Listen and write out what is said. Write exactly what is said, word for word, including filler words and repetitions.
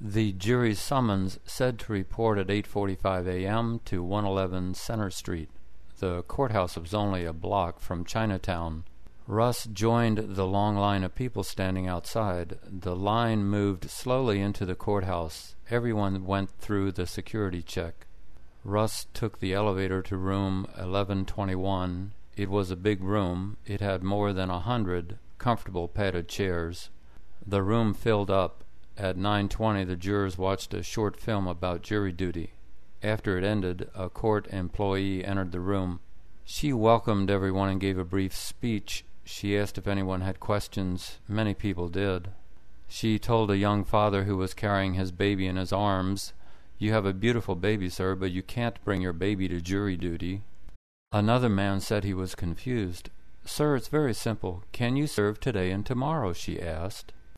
The jury's summons said to report at eight forty-five a m to one eleven Center Street. The courthouse was only a block from Chinatown. Russ joined the long line of people standing outside. The line moved slowly into the courthouse. Everyone went through the security check. Russ took the elevator to room eleven twenty-one. It was a big room. It had more than a hundred comfortable padded chairs. The room filled up. At nine twenty, the jurors watched a short film about jury duty. After it ended, a court employee entered the room. She welcomed everyone and gave a brief speech. She asked if anyone had questions. Many people did. She told a young father who was carrying his baby in his arms, "You have a beautiful baby, sir, but you can't bring your baby to jury duty." Another man said he was confused. "Sir, it's very simple. Can you serve today and tomorrow?" she asked.